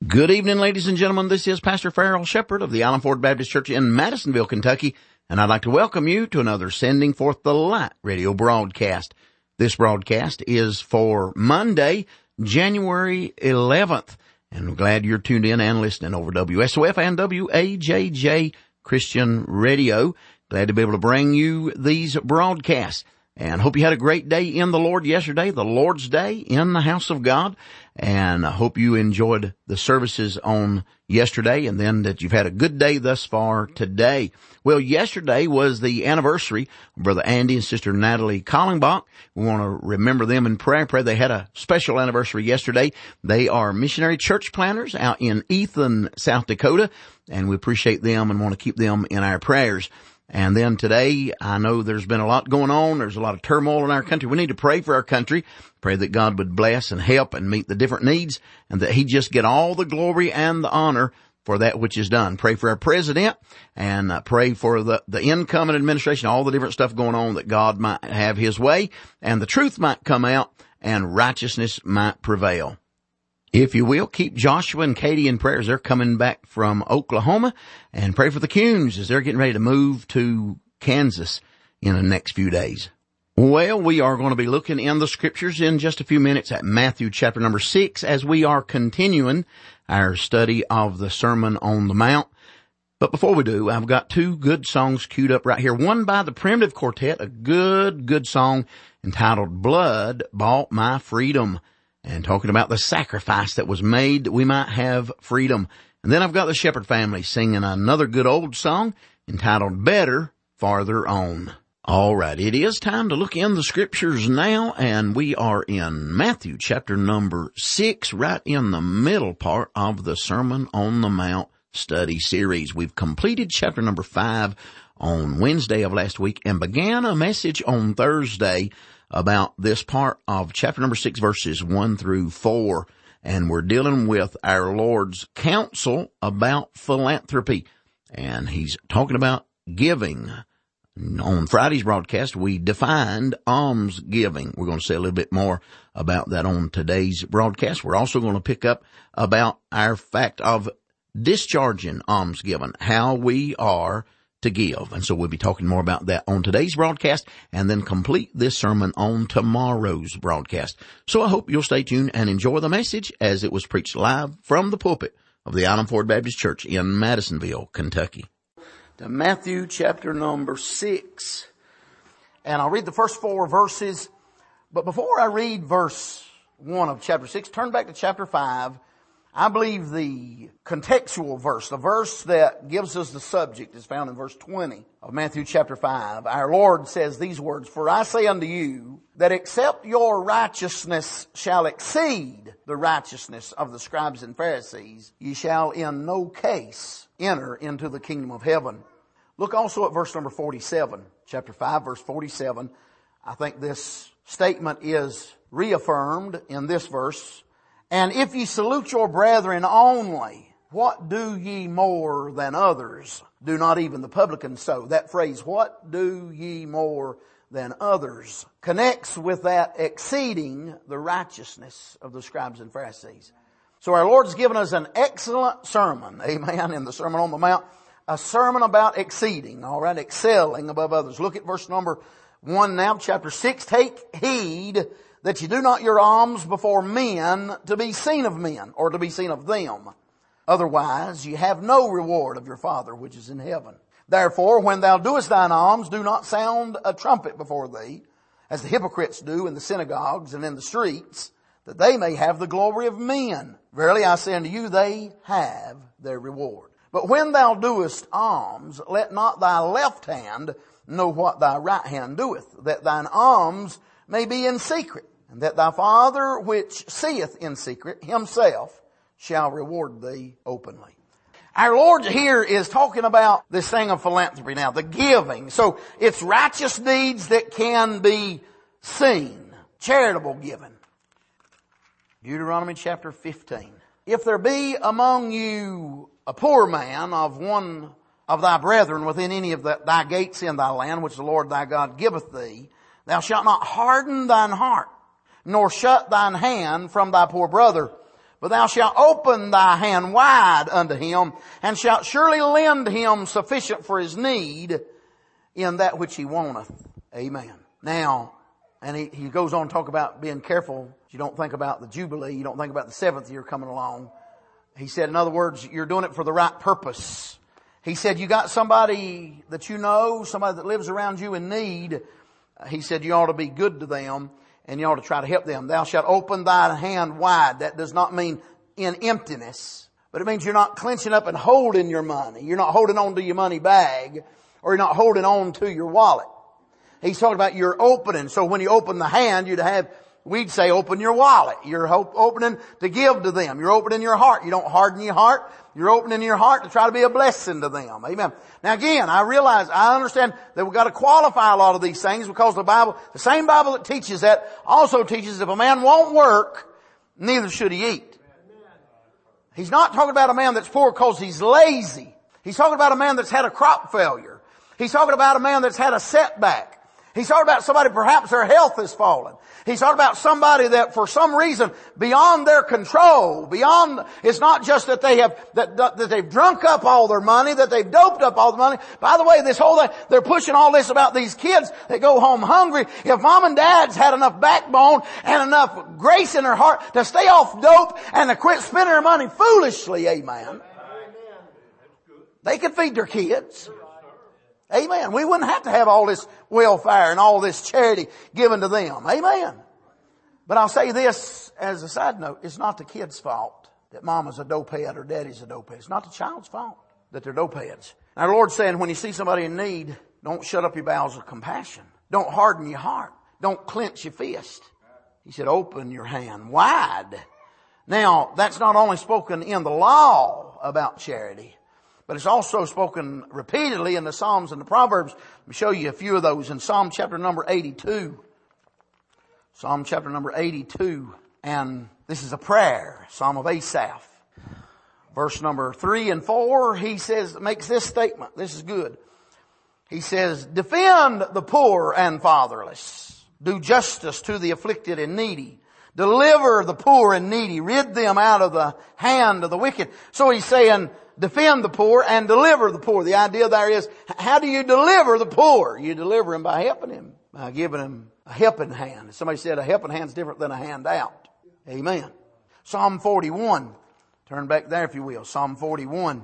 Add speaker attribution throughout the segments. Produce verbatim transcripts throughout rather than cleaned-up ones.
Speaker 1: Good evening, ladies and gentlemen. This is Pastor Farrell Shepherd of the Island Ford Baptist Church in Madisonville, Kentucky, and I'd like to welcome you to another Sending Forth the Light radio broadcast. This broadcast is for Monday, January eleventh, and I'm glad you're tuned in and listening over W S O F and W A J J Christian Radio. Glad to be able to bring you these broadcasts. And hope you had a great day in the Lord yesterday, the Lord's Day in the house of God. And I hope you enjoyed the services on yesterday and then that you've had a good day thus far today. Well, yesterday was the anniversary of Brother Andy and Sister Natalie Collingbach. We want to remember them in prayer. Pray they had a special anniversary yesterday. They are missionary church planters out in Ethan, South Dakota, and we appreciate them and want to keep them in our prayers. And then today, I know there's been a lot going on. There's a lot of turmoil in our country. We need to pray for our country. Pray that God would bless and help and meet the different needs and that He just get all the glory and the honor for that which is done. Pray for our president and uh, pray for the, the incoming administration, all the different stuff going on, that God might have His way and the truth might come out and righteousness might prevail. If you will, keep Joshua and Katie in prayer as they're coming back from Oklahoma, and pray for the Kuhns as they're getting ready to move to Kansas in the next few days. Well, we are going to be looking in the scriptures in just a few minutes at Matthew chapter number six as we are continuing our study of the Sermon on the Mount. But before we do, I've got two good songs queued up right here. One by the Primitive Quartet, a good, good song entitled Blood Bought My Freedom, and talking about the sacrifice that was made that we might have freedom. And then I've got the Shepherd family singing another good old song entitled Better Farther On. All right, it is time to look in the scriptures now, and we are in Matthew chapter number six, right in the middle part of the Sermon on the Mount study series. We've completed chapter number five on Wednesday of last week and began a message on Thursday about this part of chapter number six, verses one through four. And we're dealing with our Lord's counsel about philanthropy. And He's talking about giving. On Friday's broadcast, we defined almsgiving. We're going to say a little bit more about that on today's broadcast. We're also going to pick up about our fact of discharging almsgiving, how we are to give. And so we'll be talking more about that on today's broadcast and then complete this sermon on tomorrow's broadcast. So I hope you'll stay tuned and enjoy the message as it was preached live from the pulpit of the Island Ford Baptist Church in Madisonville, Kentucky. To Matthew chapter number six. And I'll read the first four verses. But before I read verse one of chapter six, turn back to chapter five. I believe the contextual verse, the verse that gives us the subject, is found in verse twenty of Matthew chapter five. Our Lord says these words, "For I say unto you, that except your righteousness shall exceed the righteousness of the scribes and Pharisees, ye shall in no case enter into the kingdom of heaven." Look also at verse number forty-seven, chapter five, verse forty-seven. I think this statement is reaffirmed in this verse. "And if ye salute your brethren only, what do ye more than others? Do not even the publicans so?" That phrase, "what do ye more than others," connects with that exceeding the righteousness of the scribes and Pharisees. So our Lord's given us an excellent sermon, amen, in the Sermon on the Mount. A sermon about exceeding, all right, excelling above others. Look at verse number one now, chapter six. "Take heed that you do not your alms before men to be seen of men," or to be seen of them. "Otherwise you have no reward of your Father which is in heaven. Therefore when thou doest thine alms, do not sound a trumpet before thee, as the hypocrites do in the synagogues and in the streets, that they may have the glory of men. Verily I say unto you, they have their reward. But when thou doest alms, let not thy left hand know what thy right hand doeth, that thine alms may be in secret, and that thy Father which seeth in secret Himself shall reward thee openly." Our Lord here is talking about this thing of philanthropy now, the giving. So it's righteous deeds that can be seen, charitable giving. Deuteronomy chapter fifteen. "If there be among you a poor man of one of thy brethren within any of the, thy gates in thy land, which the Lord thy God giveth thee, thou shalt not harden thine heart, nor shut thine hand from thy poor brother, But thou shalt open thy hand wide unto him, and shalt surely lend him sufficient for his need in that which he wanteth. Amen. Now, and he, he goes on to talk about being careful. You don't think about the Jubilee. You don't think about the seventh year coming along. He said, in other words, you're doing it for the right purpose. He said, you got somebody that you know, somebody that lives around you in need. He said, you ought to be good to them, and you ought to try to help them. Thou shalt open thy hand wide. That does not mean in emptiness, but it means you're not clenching up and holding your money. You're not holding on to your money bag, or you're not holding on to your wallet. He's talking about you're opening. So when you open the hand, you'd have, we'd say open your wallet. You're opening to give to them. You're opening your heart. You don't harden your heart. You're opening your heart to try to be a blessing to them. Amen. Now again, I realize, I understand that we've got to qualify a lot of these things because the Bible, the same Bible that teaches that also teaches if a man won't work, neither should he eat. He's not talking about a man that's poor because he's lazy. He's talking about a man that's had a crop failure. He's talking about a man that's had a setback. He's talking about somebody perhaps their health has fallen. He's talking about somebody that for some reason beyond their control, beyond, it's not just that they have, that, that they've drunk up all their money, that they've doped up all the money. By the way, this whole thing, they're pushing all this about these kids that go home hungry. If mom and dad's had enough backbone and enough grace in their heart to stay off dope and to quit spending their money foolishly, amen, they could feed their kids. Amen. We wouldn't have to have all this welfare and all this charity given to them. Amen. But I'll say this as a side note. It's not the kid's fault that mama's a dopehead or daddy's a dopehead. It's not the child's fault that they're dopeheads. Our Lord's saying when you see somebody in need, don't shut up your bowels of compassion. Don't harden your heart. Don't clench your fist. He said, open your hand wide. Now, that's not only spoken in the law about charity, but it's also spoken repeatedly in the Psalms and the Proverbs. Let me show you a few of those in Psalm chapter number eighty-two. Psalm chapter number eighty-two. And this is a prayer, Psalm of Asaph. Verse number three and four, he says, makes this statement. This is good. He says, defend the poor and fatherless. Do justice to the afflicted and needy. Deliver the poor and needy. Rid them out of the hand of the wicked. So he's saying, defend the poor and deliver the poor. The idea there is, how do you deliver the poor? You deliver him by helping him, by giving him a helping hand. Somebody said a helping hand is different than a handout. Amen. Psalm forty-one. Turn back there if you will. Psalm forty-one,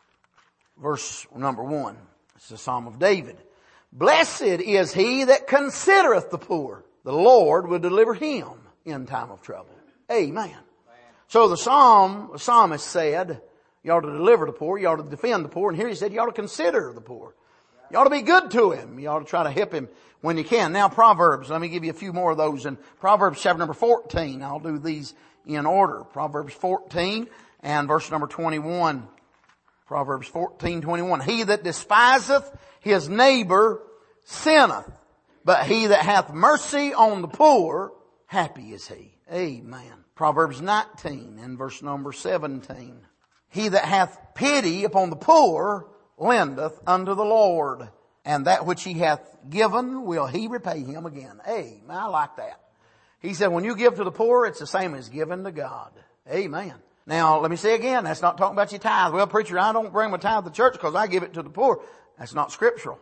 Speaker 1: verse number one. It's the Psalm of David. Blessed is he that considereth the poor. The Lord will deliver him in time of trouble. Amen. So the Psalm, the psalmist said, you ought to deliver the poor. You ought to defend the poor. And here he said you ought to consider the poor. You ought to be good to him. You ought to try to help him when you can. Now Proverbs, let me give you a few more of those. In Proverbs chapter number fourteen, I'll do these in order. Proverbs fourteen and verse number twenty-one. Proverbs fourteen, twenty-one. He that despiseth his neighbor sinneth, but he that hath mercy on the poor, happy is he. Amen. Proverbs nineteen and verse number seventeen. He that hath pity upon the poor lendeth unto the Lord, and that which he hath given will he repay him again. Amen. I like that. He said when you give to the poor, it's the same as giving to God. Amen. Now, let me say again, that's not talking about your tithe. Well, preacher, I don't bring my tithe to church because I give it to the poor. That's not scriptural.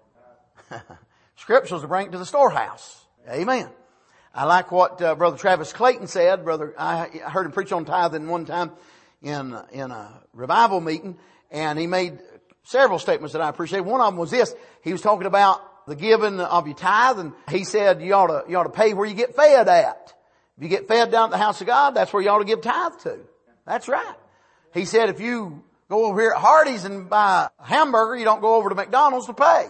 Speaker 1: Scriptural is to bring it to the storehouse. Amen. I like what uh, Brother Travis Clayton said. Brother, I heard him preach on tithing one time in in a revival meeting, and he made several statements that I appreciate. One of them was this. He was talking about the giving of your tithe, and he said you ought to you ought to pay where you get fed at. If you get fed down at the house of God, that's where you ought to give tithe to. That's right. He said if you go over here at Hardee's and buy a hamburger, you don't go over to McDonald's to pay.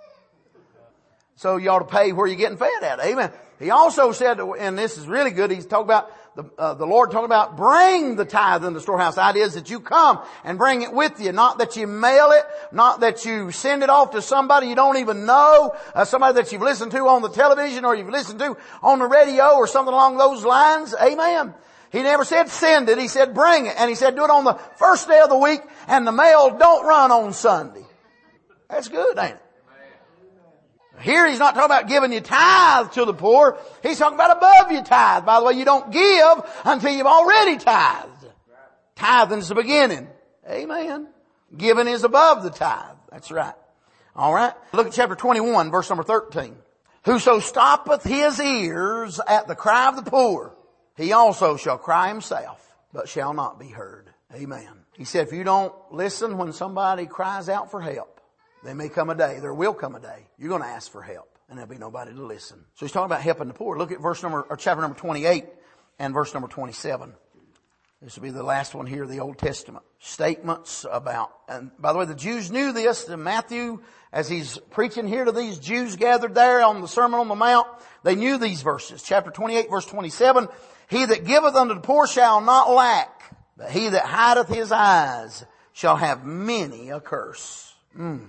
Speaker 1: So you ought to pay where you're getting fed at. Amen. He also said, and this is really good, he's talking about the, uh, the Lord talking about bring the tithe in the storehouse. The idea is that you come and bring it with you. Not that you mail it, not that you send it off to somebody you don't even know, uh, somebody that you've listened to on the television or you've listened to on the radio or something along those lines. Amen. He never said send it. He said bring it. And he said do it on the first day of the week, and the mail don't run on Sunday. That's good, ain't it? Here he's not talking about giving you tithe to the poor. He's talking about above your tithe. By the way, you don't give until you've already tithed. Tithing is the beginning. Amen. Giving is above the tithe. That's right. All right. Look at chapter twenty-one, verse number thirteen. Whoso stoppeth his ears at the cry of the poor, he also shall cry himself, but shall not be heard. Amen. He said, if you don't listen when somebody cries out for help, there may come a day, there will come a day, you're going to ask for help, and there'll be nobody to listen. So he's talking about helping the poor. Look at verse number, or chapter number twenty-eight and verse number twenty-seven. This will be the last one here of the Old Testament. Statements about, and by the way, the Jews knew this. And Matthew, as he's preaching here to these Jews gathered there on the Sermon on the Mount, they knew these verses. Chapter twenty-eight, verse twenty-seven. He that giveth unto the poor shall not lack, but he that hideth his eyes shall have many a curse. Mm.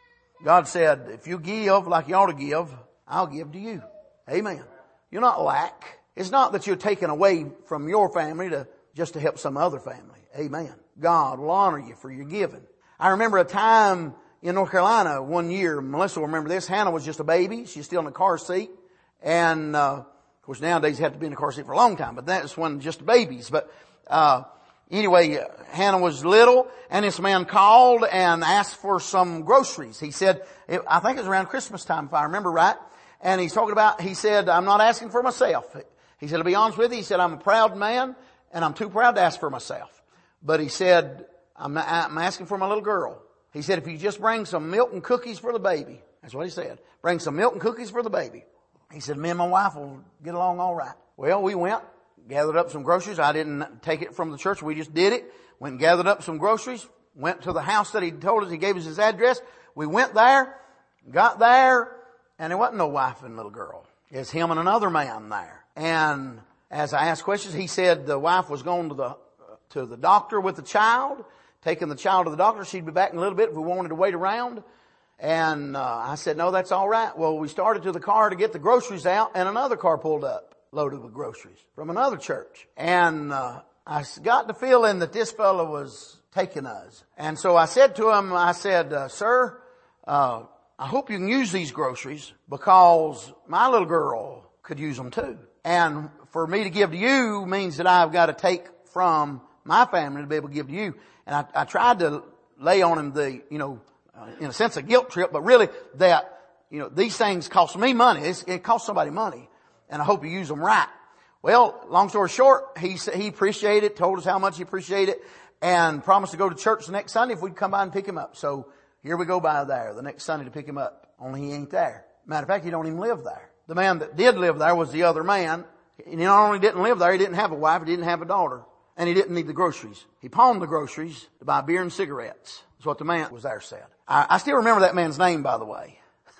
Speaker 1: God said, if you give like you ought to give, I'll give to you. Amen. You'll not lack. It's not that you're taken away from your family to just to help some other family. Amen. God will honor you for your giving. I remember a time in North Carolina one year, Melissa will remember this, Hannah was just a baby. She's still in a car seat. And, uh, of course nowadays you have to be in a car seat for a long time, but that's when just babies. But, uh, anyway, uh, Hannah was little and this man called and asked for some groceries. He said, it, I think it was around Christmas time if I remember right. And he's talking about, he said, I'm not asking for myself. He said, to be honest with you, he said, I'm a proud man. And I'm too proud to ask for myself. But he said, I'm, I'm asking for my little girl. He said, if you just bring some milk and cookies for the baby. That's what he said. Bring some milk and cookies for the baby. He said, me and my wife will get along all right. Well, we went, gathered up some groceries. I didn't take it from the church. We just did it. Went and gathered up some groceries. Went to the house that he told us. He gave us his address. We went there, got there, and there wasn't no wife and little girl. It's him and another man there. And as I asked questions, he said the wife was going to the, to the doctor with the child, taking the child to the doctor. She'd be back in a little bit if we wanted to wait around. And, uh, I said, no, that's all right. Well, we started to the car to get the groceries out and another car pulled up loaded with groceries from another church. And, uh, I got the feeling that this fellow was taking us. And so I said to him, I said, uh, sir, uh, I hope you can use these groceries because my little girl could use them too. And for me to give to you means that I've got to take from my family to be able to give to you. And I, I tried to lay on him the, you know, uh, in a sense a guilt trip, but really that, you know, these things cost me money. It's, it costs somebody money. And I hope you use them right. Well, long story short, he he appreciated it, told us how much he appreciated it, and promised to go to church the next Sunday if we'd come by and pick him up. So here we go by there the next Sunday to pick him up. Only he ain't there. Matter of fact, he don't even live there. The man that did live there was the other man. And he not only didn't live there, he didn't have a wife, he didn't have a daughter, and he didn't need the groceries. He pawned the groceries to buy beer and cigarettes. That's what the man was there said. I, I still remember that man's name, by the way.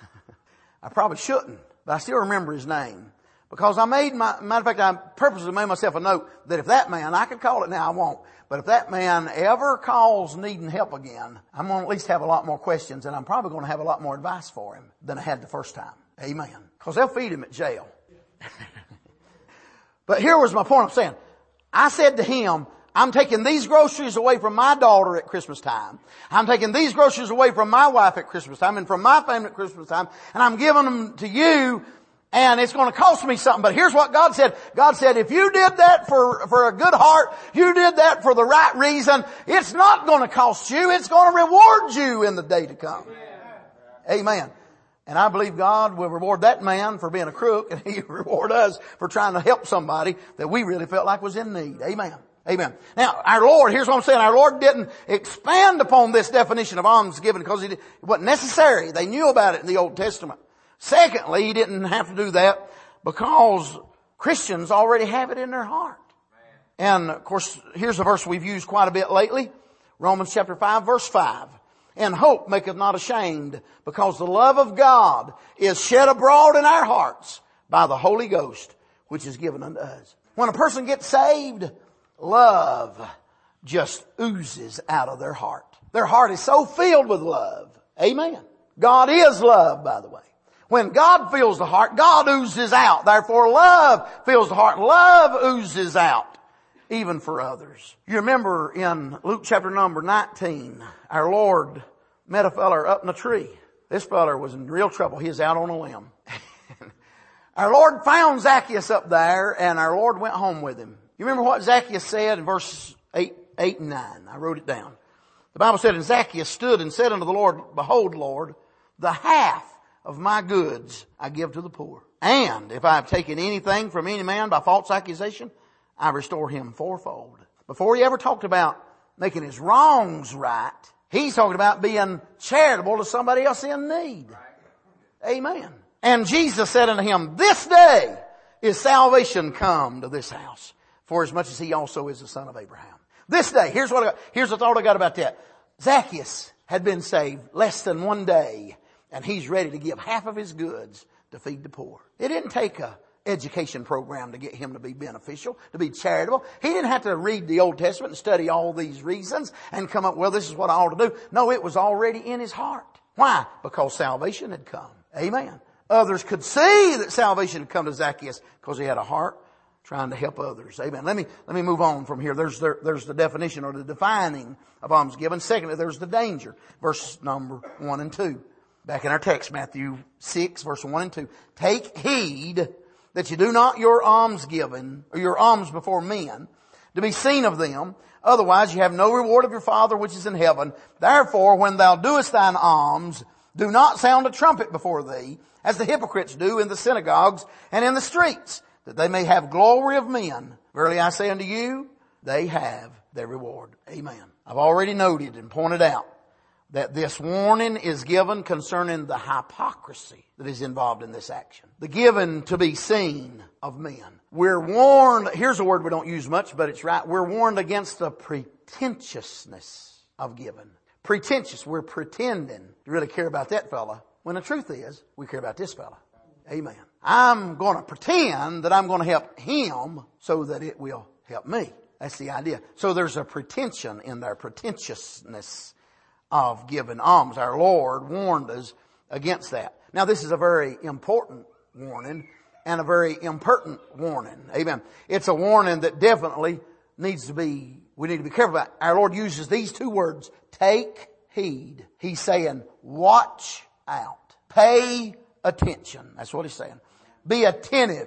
Speaker 1: I probably shouldn't, but I still remember his name. Because I made my, matter of fact, I purposely made myself a note that if that man, I could call it now, I won't, but if that man ever calls needing help again, I'm going to at least have a lot more questions and I'm probably going to have a lot more advice for him than I had the first time. Amen. Because they'll feed him at jail. But here was my point I'm saying. I said to him, I'm taking these groceries away from my daughter at Christmas time. I'm taking these groceries away from my wife at Christmas time and from my family at Christmas time, and I'm giving them to you, and it's going to cost me something. But here's what God said. God said, if you did that for, for a good heart, you did that for the right reason, it's not going to cost you. It's going to reward you in the day to come. Amen. Amen. And I believe God will reward that man for being a crook, and He'll reward us for trying to help somebody that we really felt like was in need. Amen. Amen. Now, our Lord, here's what I'm saying. Our Lord didn't expand upon this definition of almsgiving because it wasn't necessary. They knew about it in the Old Testament. Secondly, He didn't have to do that because Christians already have it in their heart. And of course, here's a verse we've used quite a bit lately. Romans chapter five, verse five. And hope maketh not ashamed, because the love of God is shed abroad in our hearts by the Holy Ghost, which is given unto us. When a person gets saved, love just oozes out of their heart. Their heart is so filled with love. Amen. God is love, by the way. When God fills the heart, God oozes out. Therefore, love fills the heart. Love oozes out, even for others. You remember in Luke chapter number nineteen, our Lord met a feller up in a tree.
Speaker 2: This fella was in real trouble. He was out on a limb. Our Lord found Zacchaeus up there, and our Lord went home with him. You remember what Zacchaeus said in verse eight, eight and nine? I wrote it down. The Bible said, and Zacchaeus stood and said unto the Lord, Behold, Lord, the half of my goods I give to the poor. And if I have taken anything from any man by false accusation, I restore him fourfold. Before he ever talked about making his wrongs right, he's talking about being charitable to somebody else in need. Amen. And Jesus said unto him, This day is salvation come to this house, for as much as he also is the son of Abraham. This day, here's what I got, here's the thought I got about that. Zacchaeus had been saved less than one day, and he's ready to give half of his goods to feed the poor. It didn't take a education program to get him to be beneficial, to be charitable. He didn't have to read the Old Testament and study all these reasons and come up, well, this is what I ought to do. No, it was already in his heart. Why? Because salvation had come. Amen. Others could see that salvation had come to Zacchaeus because he had a heart trying to help others. Amen. Let me, let me move on from here. There's, there, there's the definition or the defining of almsgiving. Secondly, there's the danger. Verse number one and two. Back in our text, Matthew six, verse one and two. Take heed that you do not your almsgiving, or your alms before men, to be seen of them. Otherwise you have no reward of your Father which is in heaven. Therefore, when thou doest thine alms, do not sound a trumpet before thee, as the hypocrites do in the synagogues and in the streets, that they may have glory of men. Verily I say unto you, they have their reward. Amen. I've already noted and pointed out that this warning is given concerning the hypocrisy that is involved in this action. The given to be seen of men. We're warned, here's a word we don't use much, but it's right. We're warned against the pretentiousness of giving. Pretentious. We're pretending to really care about that fella, when the truth is, we care about this fella. Amen. I'm going to pretend that I'm going to help him so that it will help me. That's the idea. So there's a pretension in there, pretentiousness of giving alms. Our Lord warned us against that. Now this is a very important warning and a very impertinent warning. Amen. It's a warning that definitely needs to be, we need to be careful about. Our Lord uses these two words, take heed. He's saying, watch out. Pay attention. That's what he's saying. Be attentive.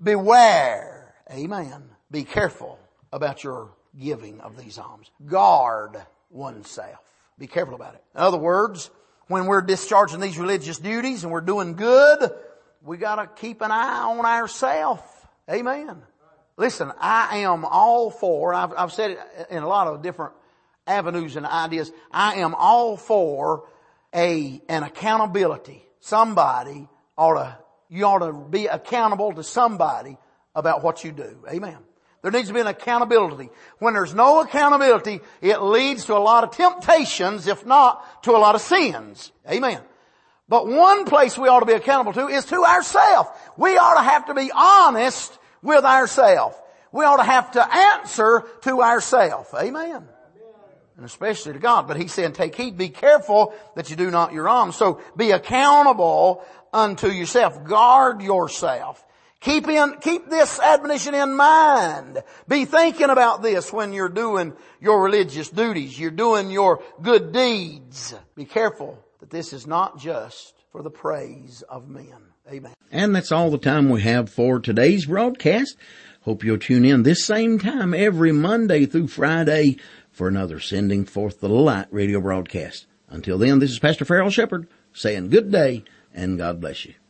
Speaker 2: Beware. Amen. Be careful about your giving of these alms. Guard oneself. Be careful about it. In other words, when we're discharging these religious duties and we're doing good, we got to keep an eye on ourselves. Amen. Listen, I am all for, I've, I've said it in a lot of different avenues and ideas, I am all for a an accountability. Somebody ought to, you ought to be accountable to somebody about what you do. Amen. There needs to be an accountability. When there's no accountability, it leads to a lot of temptations, if not to a lot of sins. Amen. But one place we ought to be accountable to is to ourselves. We ought to have to be honest with ourselves. We ought to have to answer to ourselves. Amen. And especially to God. But he's saying, take heed, be careful that you do not your alms. So be accountable unto yourself. Guard yourself. Keep in, keep this admonition in mind. Be thinking about this when you're doing your religious duties. You're doing your good deeds. Be careful that this is not just for the praise of men. Amen.
Speaker 1: And that's all the time we have for today's broadcast. Hope you'll tune in this same time every Monday through Friday for another Sending Forth the Light radio broadcast. Until then, this is Pastor Farrell Shepherd saying good day and God bless you.